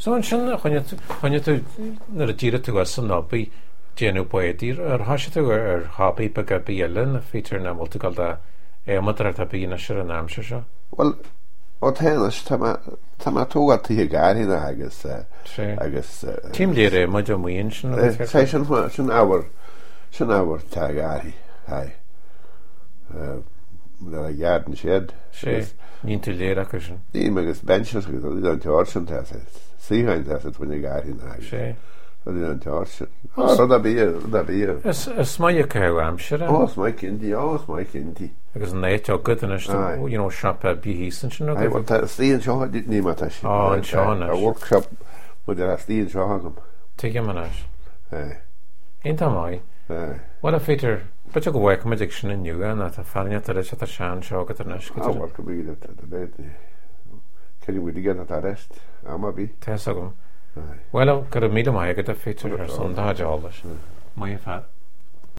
So an sin chuine tú nar a díire tú as san nobí déanú poédír ar hasise tú ar hápaí be go bíelen a féitir na molta gal da émadar a bína se an amse seo. Well, ó téanas tá tógatí a gáirna agus Tím léir muid a muon sin sin ábhar tá gáirí na a gheardan siad nín tú léir acu sin. Ní agus benchas agus an teir sin síhain bhaine gáirna sé an teir sin. Rud a bí. Is mai a ceú amsere? Ós mai cintí. Agus an éit ó good in shop a bíhísan sin? Stíon seo ní má tá sin. An seán a workshop mu a stíon seo agam. Tuige man as. Inta mai. Well a féidir but go bhhaid muidir sin inniu an a fanneat a leis a sean seo go nes go. Áhar go bíad ceann bhfuil gan a rest am bí. Te agam. Well gur a míle mai go a féidir ar san dáideálas. Mai a fad.